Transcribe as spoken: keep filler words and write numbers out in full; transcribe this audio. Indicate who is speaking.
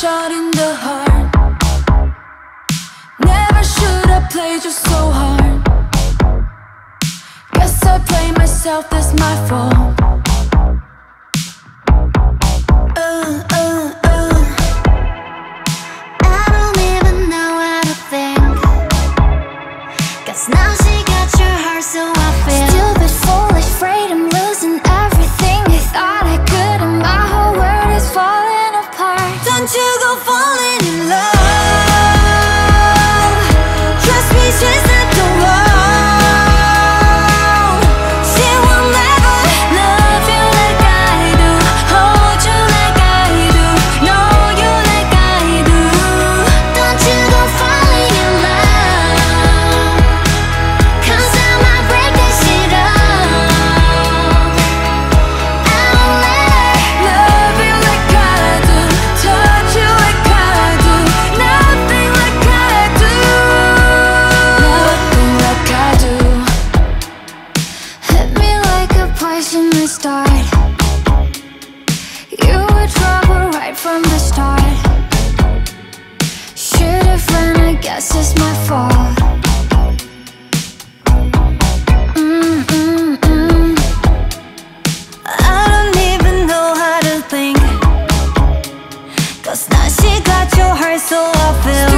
Speaker 1: shot in the heart. Never should have played you so hard. Guess I play myself, that's my fault. uh, uh, uh.
Speaker 2: I don't even know how to think, 'cause now she got your heart, so I feel
Speaker 1: Stupid, foolish, afraid I'm losing everything. I thought I could and my whole world is falling apart.
Speaker 2: don't you go falling in love. Trust me, she's not the one. She will never
Speaker 1: Love you like I do, hold you like I do, know you like I do.
Speaker 2: Don't you go falling in love, 'cause I might break that shit up. I won't let her
Speaker 1: Love you like I do, touch you like I do, nothing like I do. Nothing like I do. Hit me like a poisonous dart. You were trouble right from the start. Should've run, I guess it's my fault. Mm, mm, mm.
Speaker 2: I don't even know how to think, 'cause now she got your heart, so I feel